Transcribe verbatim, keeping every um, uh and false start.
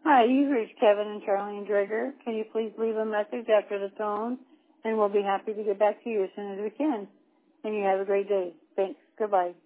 Hi, you've reached Kevin and Charlene Drager. Can you please leave a message after the tone, and we'll be happy to get back to you as soon as we can. And you have a great day. Thanks. Goodbye.